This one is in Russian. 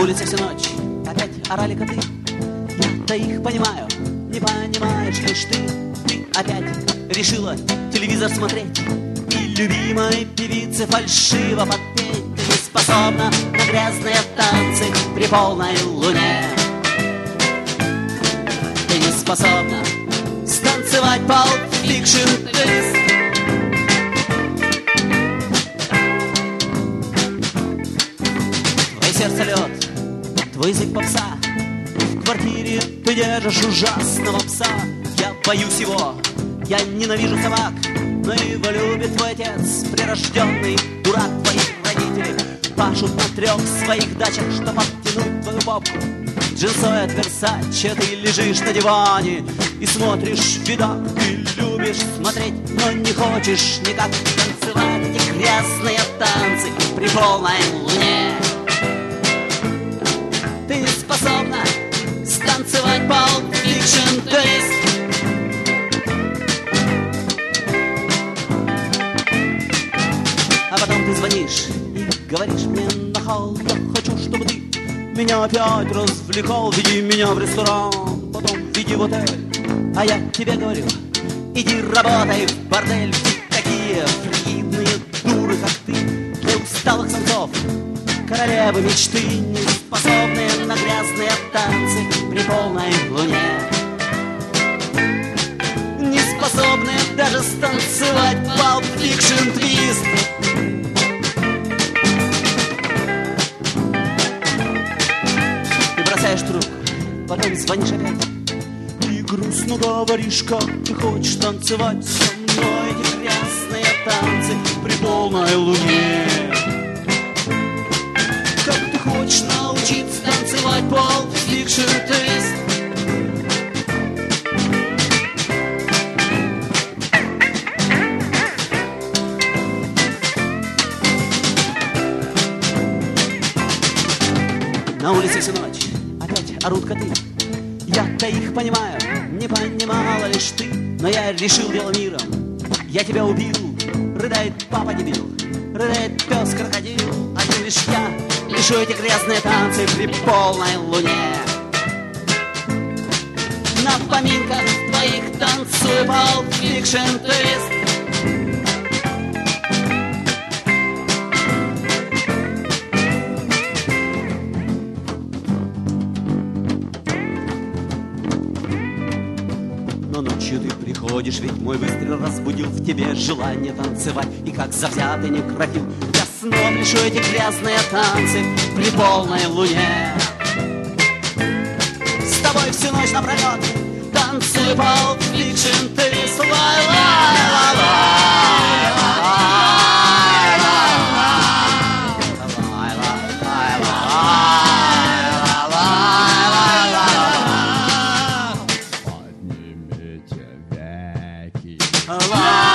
улице всю ночь опять орали коты. Я-то их понимаю, не понимаешь лишь ты. Ты опять решила телевизор смотреть и любимой певице фальшиво подпеть. Ты не способна на грязные танцы при полной луне. Ты не способна станцевать Pulp Fiction твист. Твое сердце лед, твой язык попса. В квартире ты держишь ужасного пса. Я боюсь его, я ненавижу собак, но его любит твой отец, прирожденный дурак. Твои родители пашут на 3 своих дачах, чтоб обтянуть твою попку. Джинсовый от Версаче, ты лежишь на диване и смотришь видок. Ты любишь смотреть, но не хочешь никак танцевать эти грязные танцы при полной луне. Ты не способна станцевать Pulp Fiction твист. А потом ты звонишь и говоришь мне нахал: я хочу, чтобы ты меня опять развлекал. Веди меня в ресторан, потом веди в отель. А я тебе говорю: иди работай в бордель. Такие фригидные дуры, как ты, для усталых самцов королевы мечты, не способные на грязные танцы при полной луне. Не способные даже станцевать Pulp Fiction твист. Ты бросаешь трубку, потом звонишь опять и грустно говоришь, как ты хочешь танцевать со мной эти грязные танцы при полной луне. Как ты хочешь научиться танцевать Pulp Fiction твист. На улице всю ночь опять орут коты. Я-то их понимаю, не понимала лишь ты. Но я решил дело миром, я тебя убил. Рыдает папа дебил, рыдает пес крокодил. Один лишь я лишу эти грязные танцы при полной луне. На поминках твоих танцую Pulp Fiction твист. Приходишь, ведь мой выстрел разбудил в тебе желание танцевать. И как завзятый некрофил я снова лишу эти грязные танцы при полной луне. С тобой всю ночь напролет танцую Pulp Fiction твист. Alive.